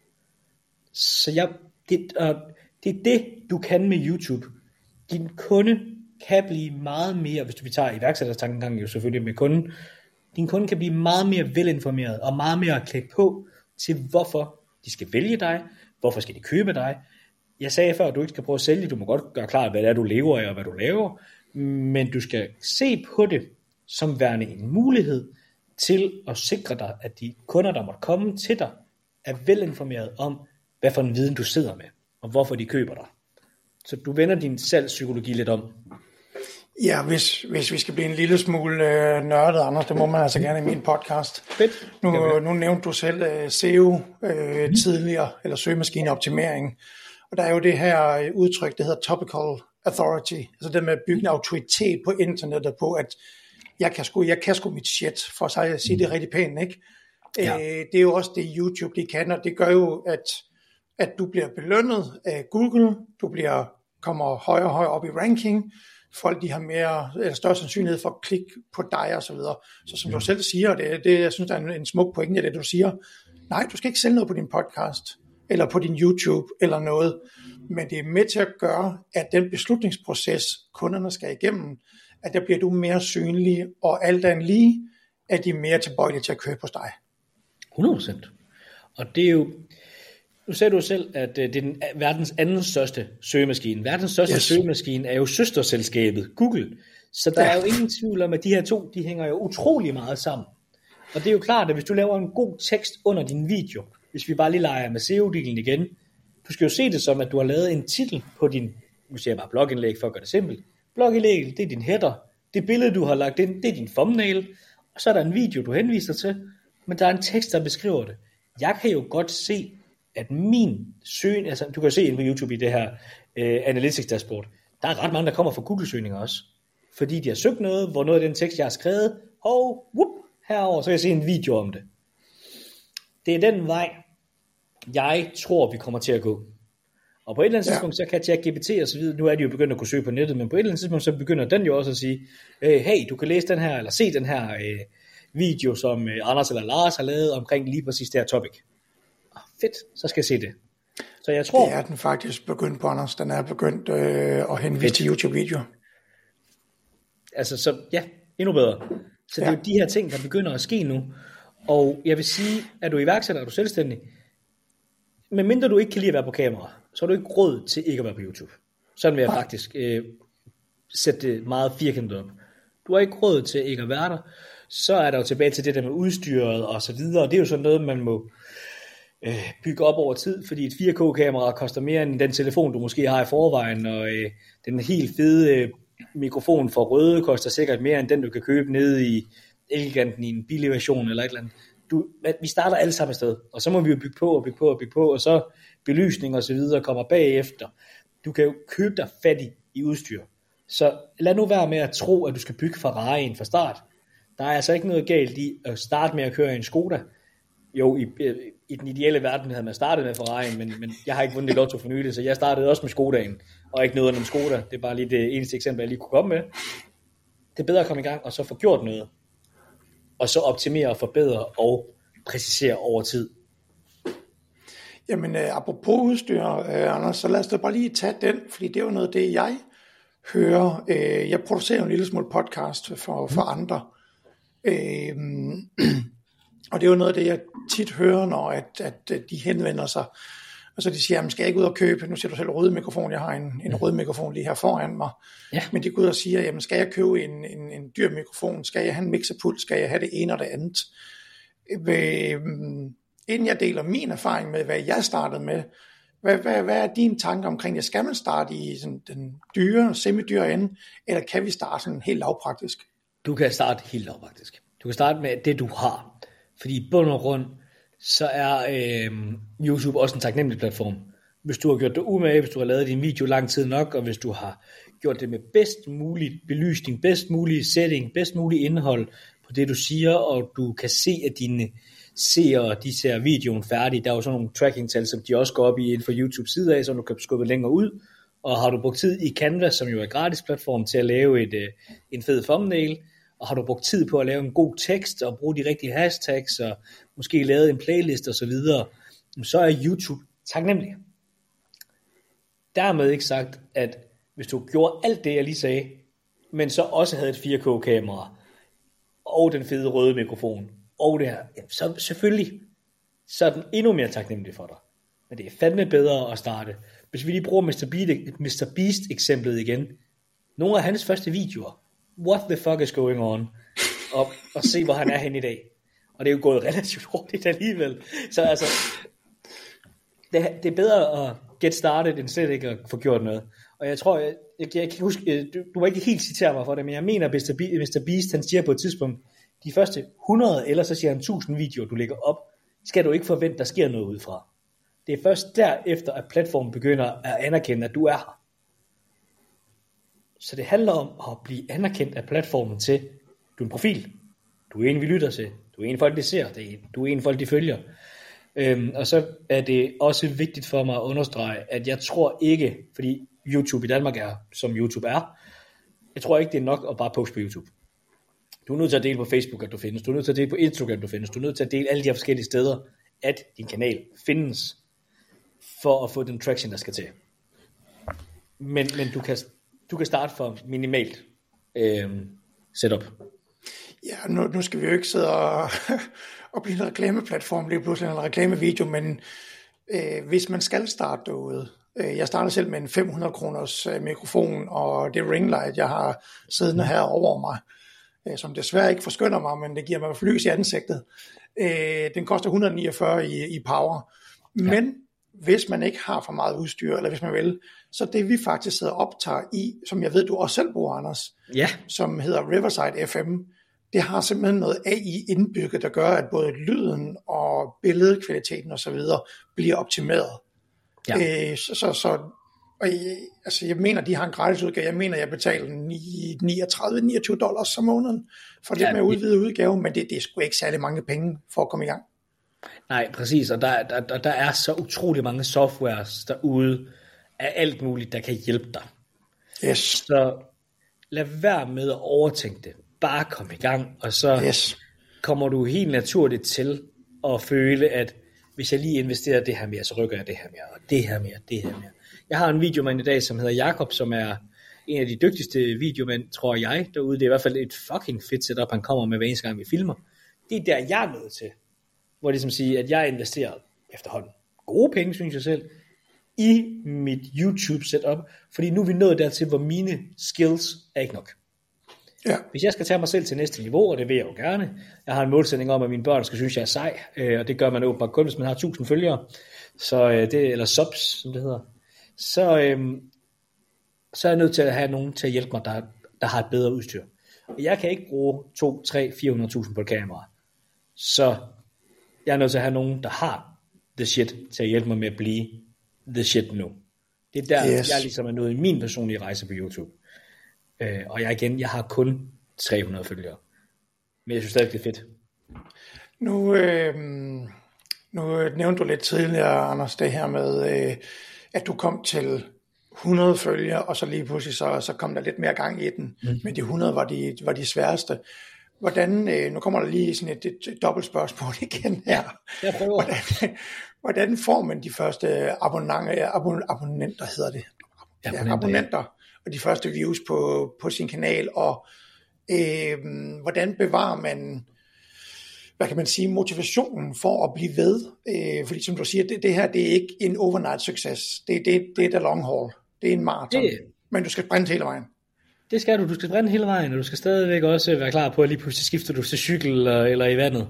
Så jeg, det, uh, det er det, du kan med YouTube. Din kunde kan blive meget mere, hvis du vi tager iværksættertankegang jo selvfølgelig med kunden, din kunde kan blive meget mere velinformeret og meget mere klædt på til, hvorfor de skal vælge dig, hvorfor skal de købe dig. Jeg sagde før, at du ikke skal prøve at sælge, du må godt gøre klart, hvad det er, du lever af og hvad du laver, men du skal se på det som værende en mulighed til at sikre dig, at de kunder, der måtte komme til dig, er velinformeret om, hvad for en viden du sidder med, og hvorfor de køber dig. Så du vender din salgspsykologi lidt om. Ja, hvis, hvis vi skal blive en lille smule øh, nørdet, Anders, det må man altså gerne i min podcast. Fedt. Nu, nu nævnte du selv øh, S E O øh, mm. tidligere, eller søgemaskineoptimering. Og der er jo det her udtryk, det hedder topical authority, altså det med at bygge en autoritet på internettet på, at jeg kan sgu, jeg kan sgu mit shit, for at sige det rigtig pænt, ikke? Ja. Øh, det er jo også det YouTube, de kan, og det gør jo, at, at du bliver belønnet af Google, du bliver, kommer højere og højere op i ranking, folk de har mere, eller større sandsynlighed for at klikke på dig og så videre. Så som ja. du selv siger, det, det jeg synes der er en, en smuk pointe af det, du siger, nej, du skal ikke sælge noget på din podcast, eller på din YouTube, eller noget, men det er med til at gøre, at den beslutningsproces, kunderne skal igennem, at der bliver du mere synlig, og alt andet lige, at de er mere tilbøjelige til at købe hos dig. hundrede procent. Og det er jo, nu sagde du selv, at det er den verdens anden største søgemaskine. Verdens største yes. søgemaskine er jo søsterselskabet Google. Så der ja. er jo ingen tvivl om, at de her to, de hænger jo utrolig meget sammen. Og det er jo klart, at hvis du laver en god tekst under din video, hvis vi bare lige leger med S E O-delen igen, du skal jo se det som, at du har lavet en titel på din, nu siger jeg bare blogindlæg for at gøre det simpelt. Blogindlæg, det er din header. Det billede, du har lagt ind, det er din thumbnail. Og så er der en video, du henviser til, men der er en tekst, der beskriver det. Jeg kan jo godt se, at min søgning, altså du kan se inde på YouTube i det her uh, Analytics dashboard, der er ret mange, der kommer fra Google-søgninger også. Fordi de har søgt noget, hvor noget af den tekst, jeg har skrevet, og whoop, herover, så kan jeg se en video om det. Det er den vej, jeg tror, vi kommer til at gå. Og på et eller andet ja. tidspunkt, så kan ChatGPT og så videre, nu er de jo begyndt at kunne søge på nettet, men på et eller andet tidspunkt, så begynder den jo også at sige, hey, du kan læse den her, eller se den her øh, video, som øh, Anders eller Lars har lavet omkring lige præcis det her topic. Oh, fedt, så skal jeg se det. Så jeg tror... Det er den faktisk begyndt på, Anders. Den er begyndt øh, at henvise fedt. til YouTube-videoer. Altså, så ja, endnu bedre. Så ja. det er jo de her ting, der begynder at ske nu. Og jeg vil sige, at du er iværksætter, er du selvstændig, men mindre du ikke kan lide at være på kamera, så har du ikke råd til ikke at være på YouTube. Sådan vil jeg ja. faktisk øh, sætte det meget firkantet op. Du har ikke råd til ikke at være der. Så er der jo tilbage til det der med udstyret og så videre. Det er jo sådan noget, man må øh, bygge op over tid, fordi et fire K-kamera koster mere end den telefon, du måske har i forvejen, og øh, den helt fede øh, mikrofon for Røde koster sikkert mere end den, du kan købe nede i Elgiganten i en billig version eller et eller andet. Du, vi starter alle sammen sted, og så må vi jo bygge på og bygge på og bygge på, og så belysning og så videre kommer bagefter. Du kan jo købe dig fattig i udstyr. Så lad nu være med at tro, at du skal bygge Ferrari'en fra start. Der er altså ikke noget galt i at starte med at køre en Skoda. Jo, i, i den ideelle verden havde man startet med Ferrari'en, men, men jeg har ikke vundet i lotto for nylig, så jeg startede også med Skodaen, og ikke noget om Skoda. Det er bare lige det eneste eksempel, jeg lige kunne komme med. Det er bedre at komme i gang, og så få gjort noget. Og så optimere og forbedre og præcisere over tid. Jamen, øh, apropos udstyr, øh, Anders, så lad os da bare lige tage den, fordi det er jo noget af det, jeg hører. Øh, jeg producerer jo en lille smule podcast for, for andre. Øh, og det er jo noget af det, jeg tit hører, når at, at de henvender sig. Og så de siger, jamen skal jeg ikke ud og købe, nu siger du selv røde mikrofon, jeg har en, en rød mikrofon lige her foran mig. Ja. Men de går ud og siger, jamen skal jeg købe en, en, en dyr mikrofon, skal jeg have en mixerpult, skal jeg have det ene og det andet. Øh, inden jeg deler min erfaring med, hvad jeg startede med, hvad, hvad, hvad er dine tanker omkring det? Skal man starte i sådan, den dyre, semidyre ende, eller kan vi starte sådan helt lavpraktisk? Du kan starte helt lavpraktisk. Du kan starte med det, du har. Fordi i bund og grund, så er øh, YouTube også en taknemmelig platform. hvis du har gjort det umage, hvis du har lavet din video lang tid nok, og hvis du har gjort det med bedst mulig belysning, bedst mulig setting, bedst mulig indhold på det, du siger, og du kan se, at dine seere, de ser videoen færdig. Der er jo sådan nogle tracking-tal, som de også går op i inden for YouTube-side af, så du kan skubbe længere ud. Og har du brugt tid i Canva, som jo er et gratis platform, til at lave et, en fed thumbnail, og har du brugt tid på at lave en god tekst, og bruge de rigtige hashtags, og måske lavet en playlist og så videre, så er YouTube taknemmelig. Dermed ikke sagt, at hvis du gjorde alt det, jeg lige sagde, men så også havde et fire K-kamera, og den fede røde mikrofon, og det her, så selvfølgelig, så er den endnu mere taknemmelig for dig. Men det er fandme bedre at starte. Hvis vi lige bruger mister Beast eksemplet igen, nogle af hans første videoer, what the fuck is going on, og, og se hvor han er hen i dag. Og det er jo gået relativt hurtigt alligevel. Så altså, det, det er bedre at get started, end slet ikke at få gjort noget. Og jeg tror, jeg, jeg, jeg kan huske, du, du må ikke helt citere mig for det, men jeg mener, at mister Beast, han siger på et tidspunkt, de første hundrede, eller så siger han tusind videoer, du lægger op, skal du ikke forvente, der sker noget ud fra. Det er først derefter, at platformen begynder at anerkende, at du er her. Så det handler om at blive anerkendt af platformen til, du er en profil, du er en, vi lytter til, du er en, folk de ser, du er en, folk de følger. Øhm, og så er det også vigtigt for mig at understrege, at jeg tror ikke, fordi YouTube i Danmark er, som YouTube er, jeg tror ikke, det er nok at bare poste på YouTube. Du er nødt til at dele på Facebook, at du findes. Du er nødt til at dele på Instagram, at du findes. Du er nødt til at dele alle de her forskellige steder, at din kanal findes, for at få den traction, der skal til. Men, men du, kan, du kan starte for minimalt øh, setup. Ja, nu, nu skal vi jo ikke sidde og, og blive en reklameplatform, lige pludselig en reklamevideo, men øh, hvis man skal starte derude, øh, jeg startede selv med en fem hundrede kroners øh, mikrofon, og det ringlight, jeg har siddende her over mig, øh, som desværre ikke forskynder mig, men det giver mig lys i ansigtet. Øh, den koster et hundrede og niogfyrre i, i power, men ja. Hvis man ikke har for meget udstyr, eller hvis man vil, så det vi faktisk sidder og optager i, som jeg ved, du også selv bruger, Anders, ja. Som hedder Riverside F M, det har simpelthen noget A I indbygget, der gør, at både lyden og billedkvaliteten osv. bliver optimeret. Ja. Øh, så, så, så og jeg, altså jeg mener, de har en gratis udgave. Jeg mener, jeg betaler niogtredive til niogtyve dollars om måneden for det ja, med udvidet udgave, men det, det er sgu ikke særlig mange penge for at komme i gang. Nej, præcis, og der, der, der er så utrolig mange softwares derude af alt muligt, der kan hjælpe dig. Yes. Så lad være med at overtænke det. Bare kom i gang, og så yes. kommer du helt naturligt til at føle, at hvis jeg lige investerer det her mere, så rykker jeg det her mere, og det her mere, det her mere. Jeg har en videomand i dag, som hedder Jakob, som er en af de dygtigste videomænd, tror jeg, derude. Det er i hvert fald et fucking fedt setup, han kommer med hver eneste gang, vi filmer. Det er der, jeg er nødt til. Hvor det som siger, at jeg investerer efterhånden gode penge, synes jeg selv, i mit YouTube setup, fordi nu er vi nået dertil, hvor mine skills er ikke nok. Ja. Hvis jeg skal tage mig selv til næste niveau, og det vil jeg jo gerne, jeg har en målsætning om, at mine børn skal synes, jeg er sej, og det gør man jo bare kun, hvis man har tusind følgere, så det, eller subs, som det hedder, så, øhm, så er jeg nødt til at have nogen til at hjælpe mig, der, der har et bedre udstyr. Og jeg kan ikke bruge to, tre, fire hundrede tusind på et kamera, så jeg er nødt til at have nogen, der har the shit, til at hjælpe mig med at blive the shit nu. Det er der, yes. jeg ligesom er nået i min personlige rejse på YouTube. Øh, og jeg igen, jeg har kun tre hundrede følgere. Men jeg synes stadig, det er fedt. Nu, øh, nu nævnte du lidt tidligere, Anders, det her med, øh, at du kom til hundrede følgere, og så lige pludselig så, så kom der lidt mere gang i den. Mm. Men de hundrede var de, var de sværeste. Hvordan, øh, nu kommer der lige sådan et, et, et dobbelt spørgsmål igen her. Jeg prøver. Hvordan, hvordan får man de første abonnenter, abon, abonnenter hedder det? Abonnenter, ja, abonnenter og de første views på, på sin kanal, og øh, hvordan bevarer man, hvad kan man sige, motivationen for at blive ved? Øh, fordi som du siger, det, det her, det er ikke en overnight succes. Det, det, det er the long haul. Det er en maraton. Det... Men du skal sprinte hele vejen. Det skal du. Du skal sprinte hele vejen, og du skal stadigvæk også være klar på, at lige pludselig skifter du til cykel eller, eller i vandet.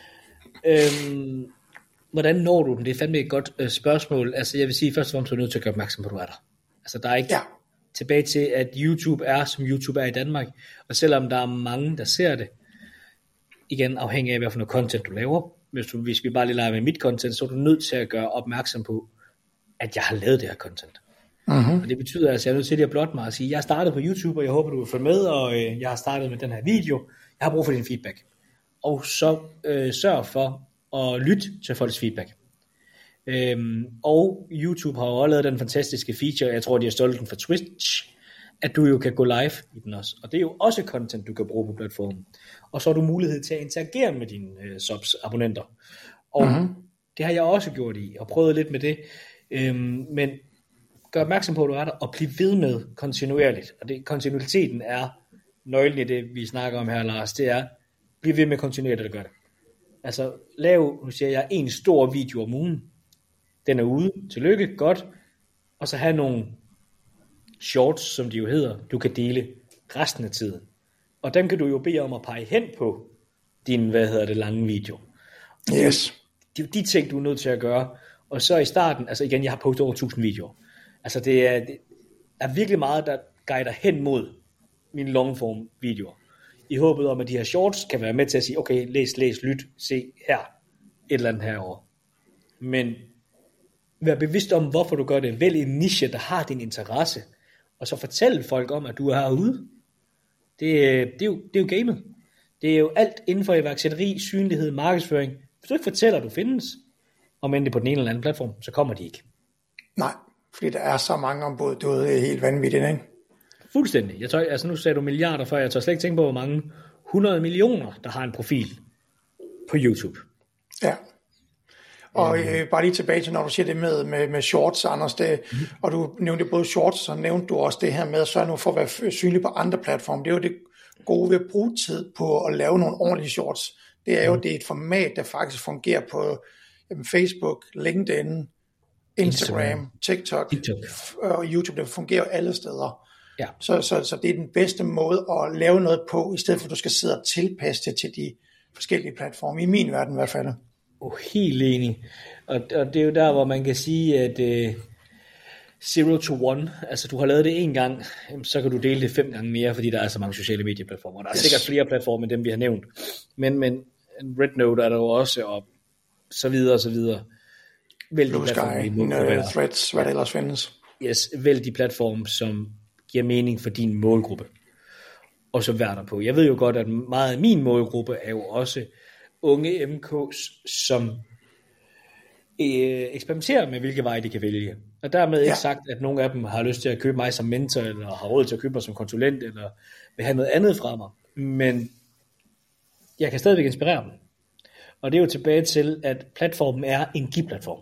Øhm, hvordan når du dem? Det er fandme et godt øh, spørgsmål. Altså jeg vil sige, først og fremmest er du nødt til at gøre opmærksom på, at du er der. Altså der er ikke... Ja. Tilbage til, at YouTube er, som YouTube er i Danmark. Og selvom der er mange, der ser det, igen afhængig af, hvad for noget content du laver. Hvis, du, hvis vi bare lige leger med mit content, så er du nødt til at gøre opmærksom på, at jeg har lavet det her content. Mm-hmm. Og det betyder altså, at jeg er nødt til at blotte mig og sige, jeg startede på YouTube, og jeg håber, du vil følge med, og øh, jeg har startet med den her video. Jeg har brug for din feedback. Og så øh, sørg for at lytte til folks feedback. Øhm, og YouTube har jo også lavet den fantastiske feature, jeg tror, de har stjålet den fra Twitch, at du jo kan gå live i den også. Og det er jo også content, du kan bruge på platformen. Og så har du mulighed til at interagere med dine øh, subs abonnenter. Og mm-hmm. det har jeg også gjort i, og prøvet lidt med det. Øhm, men gør opmærksom på, at du er der, og bliv ved med kontinuerligt. Og det, kontinuiteten er nøglen i det, vi snakker om her, Lars. Det er, bliv ved med kontinuerligt at gøre det. Altså, lav, nu siger jeg, en stor video om ugen. Den er ude. Tillykke, godt. Og så have nogle shorts, som de jo hedder, du kan dele resten af tiden. Og dem kan du jo bede om at pege hen på din, hvad hedder det, lange video. Yes. Det er jo de ting, du er nødt til at gøre. Og så i starten, altså igen, jeg har postet over tusind videoer. Altså det er, det er virkelig meget, der guider hen mod mine longform videoer. I håbet om, at de her shorts kan være med til at sige, okay, læs, læs, lyt, se her, et eller andet herovre. Men vær bevidst om, hvorfor du gør det. Vælg en niche, der har din interesse. Og så fortæl folk om, at du er herude. Det, det, er jo, det er jo gamet. Det er jo alt inden for iværksætteri, synlighed, markedsføring. Hvis du ikke fortæller, at du findes, om end det på den ene eller anden platform, så kommer de ikke. Nej, fordi der er så mange ombud, det er helt vanvittigt, ikke? Fuldstændig. Jeg tør, altså nu sagde du milliarder før, jeg tør slet ikke tænke på, hvor mange hundrede millioner, der har en profil på YouTube. Ja. Og øh, bare lige tilbage til, når du siger det med, med, med shorts, Anders, det, mm. og du nævnte både shorts, så nævnte du også det her med at sørge nu for at være synlig på andre platforme. Det er jo det gode ved at bruge tid på at lave nogle ordentlige shorts. Det er jo, mm. det er et format, der faktisk fungerer på jamen, Facebook, LinkedIn, Instagram, Instagram. TikTok, TikTok og YouTube. Det fungerer alle steder. Ja. Så, så, så det er den bedste måde at lave noget på, i stedet for at du skal sidde og tilpasse det til de forskellige platforme, i min verden i hvert fald. Oh, helt enig. Og, og det er jo der, hvor man kan sige, at uh, zero to one, altså du har lavet det en gang, så kan du dele det fem gange mere, fordi der er så mange sociale medieplatformer. Der er yes. sikkert flere platforme end dem, vi har nævnt. Men, men RedNote er der jo også, og så videre og så videre. Vælg Blue Sky, uh, Threads, hvad der ellers findes. Yes, vælg de platforme, som giver mening for din målgruppe. Og så vær der på. Jeg ved jo godt, at meget af min målgruppe er jo også unge M K's, som øh, eksperimenterer med, hvilke veje de kan vælge. Og dermed ikke ja. sagt, at nogle af dem har lyst til at købe mig som mentor, eller har råd til at købe mig som konsulent, eller vil have noget andet fra mig. Men jeg kan stadigvæk inspirere dem. Og det er jo tilbage til, at platformen er en give-platform.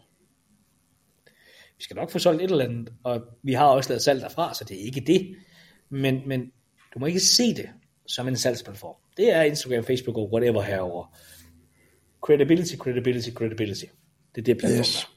Vi skal nok få solgt et eller andet, og vi har også lavet salg derfra, så det er ikke det. Men, men du må ikke se det som en salgsplatform. Det er Instagram, Facebook og whatever herover. Credibility, credibility, credibility. Det er det platform. Yes.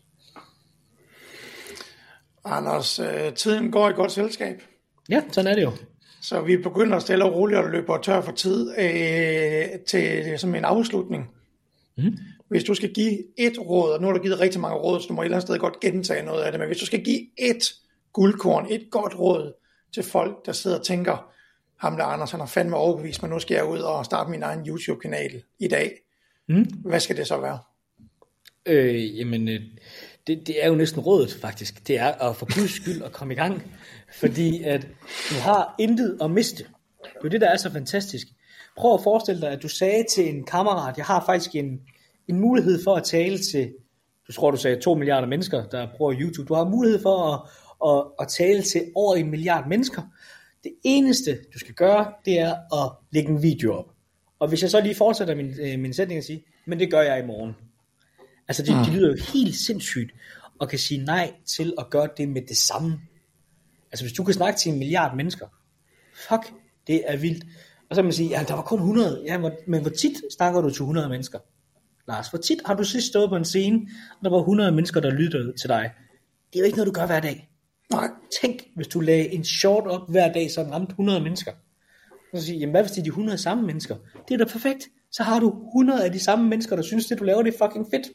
Anders, øh, tiden går i godt selskab. Ja, sådan er det jo. Så vi begynder at stille og roligt og løbe tør for tid øh, til som en afslutning. Mm. Hvis du skal give et råd, og nu har du givet rigtig mange råd, så du må et eller andet sted godt gentage noget af det, men hvis du skal give et guldkorn, et godt råd til folk, der sidder og tænker, ham der Anders, han har fandme overbevist, men nu skal jeg ud og starte min egen YouTube-kanal i dag. Mm. Hvad skal det så være? Øh, jamen, det, det er jo næsten rådet faktisk. Det er at for Guds skyld at komme i gang, fordi at du har intet at miste. Det er jo det, der er så fantastisk. Prøv at forestille dig, at du sagde til en kammerat, jeg har faktisk en, en mulighed for at tale til, du tror du sagde to milliarder mennesker, der bruger YouTube. Du har mulighed for at, at, at tale til over en milliard mennesker. Det eneste, du skal gøre, det er at lægge en video op. Og hvis jeg så lige fortsætter min, øh, min sætning og sige, men det gør jeg i morgen. Altså det, det lyder jo helt sindssygt, og kan sige nej til at gøre det med det samme. Altså hvis du kan snakke til en milliard mennesker, fuck, det er vildt. Og så kan man sige, ja, der var kun hundrede, ja, men hvor tit snakker du til hundrede mennesker? Lars, hvor tit har du sidst stået på en scene, og der var hundrede mennesker, der lyttede til dig? Det er jo ikke noget, du gør hver dag. Nej. Tænk, hvis du lagde en short op hver dag, så den ramte hundrede mennesker. Og så sige, jamen hvad hvis det er de hundrede samme mennesker? Det er da perfekt. Så har du hundrede af de samme mennesker, der synes, det du laver, det er fucking fedt.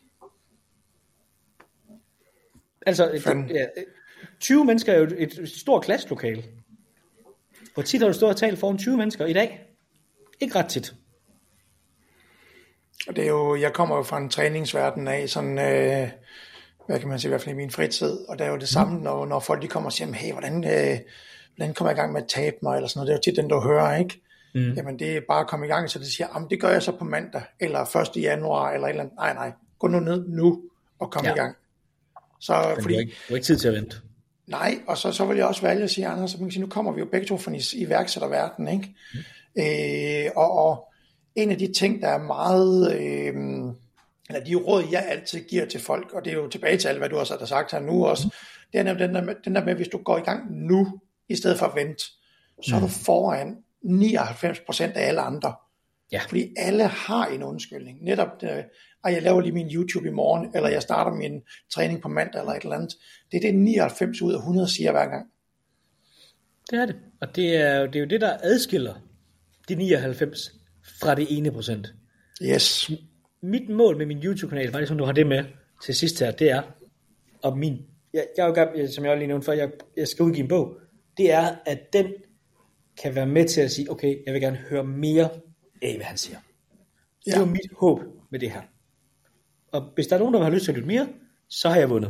Altså, et, ja, tyve mennesker er jo et, et stort klasselokale. Hvor tit har du stået og talt foran tyve mennesker i dag? Ikke ret tit. Og det er jo, jeg kommer jo fra en træningsverden af, sådan, øh, hvad kan man sige, i hvert fald i min fritid, og det er jo det samme, når, når folk de kommer og siger, hey, hvordan, øh, hvordan kommer jeg i gang med at tabe mig, eller sådan noget, det er jo tit den, du hører, ikke? Mm. Jamen det er bare at komme i gang, så det siger, jamen det gør jeg så på mandag, eller første januar, eller et eller andet, nej nej, gå nu ned nu, og kom ja. i gang. Så, Men fordi, du har ikke, du har ikke tid til at vente. Nej, og så, så vil jeg også vælge at sige, Anders, så man kan sige, nu kommer vi jo begge to fra iværksætterverden, ikke? Mm. Øh, og, og en af de ting, der er meget, øh, eller de råd, jeg altid giver til folk, og det er jo tilbage til alt, hvad du også har sagt her nu også, mm. det er nemlig den der, med, den der med, hvis du går i gang nu, i stedet for at vente, så er du foran nioghalvfems procent af alle andre. Ja. Fordi alle har en undskyldning. Netop, øh, jeg laver lige min YouTube i morgen, eller jeg starter min træning på mandag, eller et eller andet. Det er det nioghalvfems ud af hundrede siger hver gang. Det er det. Og det er, det er jo det, der adskiller de nioghalvfems fra det ene procent. Yes. Mit mål med min YouTube-kanal, faktisk som du har det med til sidst her, det er, og min, jeg, jeg er jo gang, som jeg også lige nævnte før, jeg, jeg skal udgive en bog, det er, at den kan være med til at sige, okay, jeg vil gerne høre mere af, hvad han siger. Ja. Det er jo mit håb med det her. Og hvis der er nogen, der har lyst til at lytte mere, så har jeg vundet.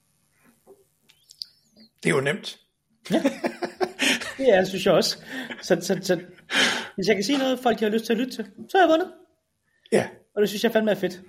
Det er jo nemt. Ja, det er, synes jeg også. Så, så, så hvis jeg kan sige noget, folk har lyst til at lytte til, så har jeg vundet. Ja. Og det synes jeg fandme er fedt.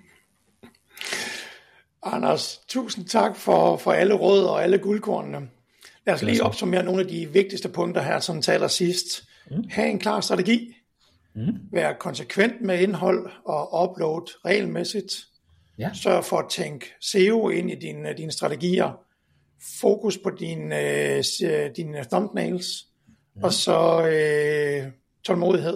Anders, tusind tak for, for alle råd og alle guldkornene. Lad os lige opsummere nogle af de vigtigste punkter her, som taler sidst. Mm. Ha' en klar strategi. Mm. Vær konsekvent med indhold og upload regelmæssigt. Ja. Sørg for at tænke S E O ind i dine, dine strategier. Fokus på dine, dine thumbnails. Mm. Og så øh, tålmodighed.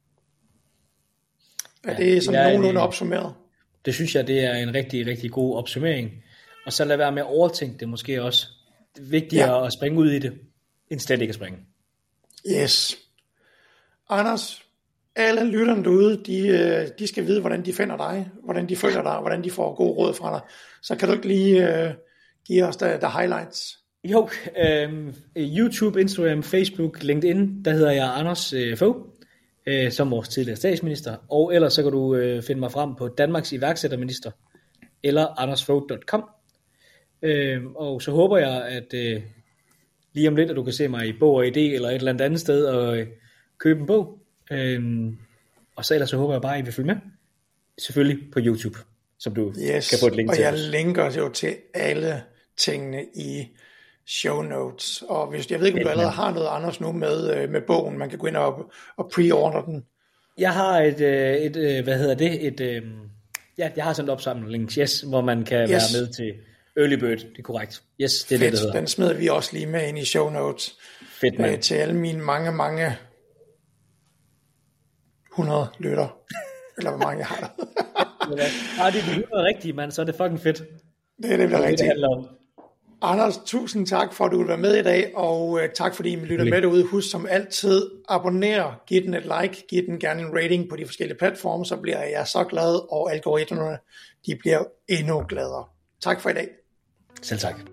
Er ja, det sådan nogenlunde opsummeret? Det synes jeg, det er en rigtig, rigtig god opsummering. Og så lad være med at overtænke det måske også. Det er vigtigere ja. at springe ud i det, end slet ikke at springe. Yes. Anders, alle lytterne derude, de, de skal vide, hvordan de finder dig, hvordan de følger dig, hvordan de får gode råd fra dig. Så kan du ikke lige uh, give os the, the highlights? Jo, øh, YouTube, Instagram, Facebook, LinkedIn, der hedder jeg Anders øh, Fogh, øh, som vores tidligere statsminister. Og ellers så kan du øh, finde mig frem på Danmarks iværksætterminister, eller andersfogh punktum com. Øh, og så håber jeg, at øh, lige om lidt, at du kan se mig i Bog og Idé, eller et eller andet andet sted, og øh, købe en bog. Øhm, og så ellers så håber jeg bare, at I vil følge med. Selvfølgelig på YouTube, som du yes, kan få et link og til. Og jeg linker jo til alle tingene i show notes. Og hvis jeg ved ikke, om du allerede har noget Anders nu med, med bogen, man kan gå ind og, og pre-order den. Jeg har et, et, et hvad hedder det, et, et ja, jeg har sådan et opsamlet links, yes, hvor man kan yes. være med til Early Bird, det er korrekt. Yes, det er Fedt, det, det hedder. Den smider vi også lige med ind i show notes. Fedt, man. Til alle mine mange, mange hundrede lytter. Eller hvor mange jeg har der. Nej, det er hundrede rigtige, mand, så er det fucking fedt. Det er det, der er rigtigt. Det om. Anders, tusind tak for, at du vil være med i dag, og uh, tak fordi I lytter med derude. Husk som altid, abonner, giv den et like, giv den gerne en rating på de forskellige platforme, så bliver jeg så glad, og algoritmerne, de bliver endnu gladere. Tak for i dag. Selv tak.